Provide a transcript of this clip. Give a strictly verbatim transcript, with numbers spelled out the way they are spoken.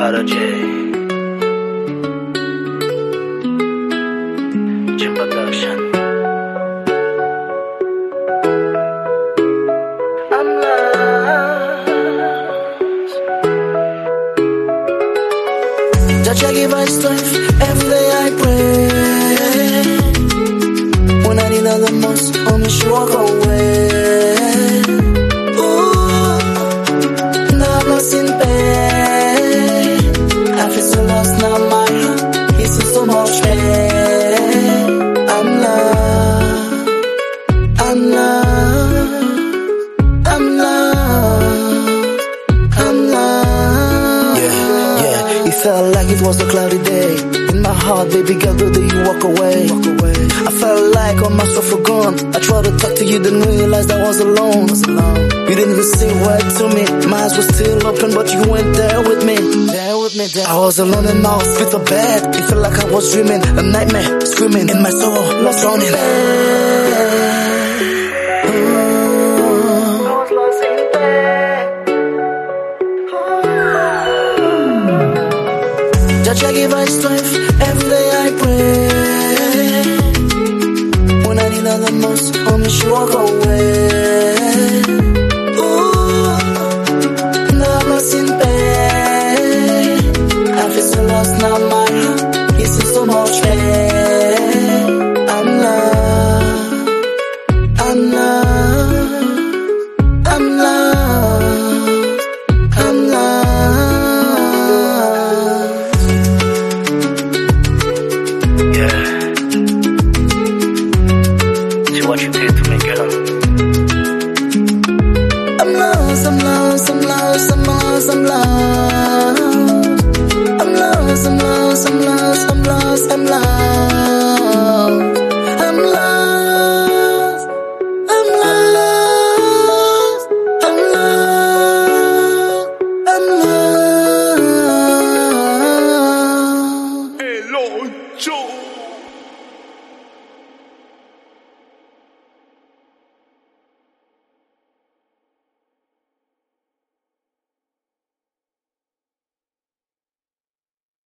Father J. Jim Production. I'm lost. Judge, I give us strength. Every day I pray. When I need her the most, homie, she walk away. Felt like it was a cloudy day. In my heart, baby girl, the day you walk away. walk away. I felt like all my stuff were gone. I tried to talk to you, didn't realize I was alone. was alone. You didn't even say a word to me. My eyes were still open, but you weren't there with me. There with me, there. I was alone in my hospital bed. It felt like I was dreaming, a nightmare, screaming in my soul, lost drowning. Judge, I give her strength. Every day I pray. When I need her the most, homie, she walk away. Ooh, now I'm lost in pain. I feel so lost now, my heart is in so much pain. I'm lost. I'm lost. I'm lost. I'm lost. What you did to me, girl. I'm lost, I'm lost, I'm lost, I'm lost, I'm lost. I'm lost, I'm lost, I'm lost, I'm lost, I'm lost.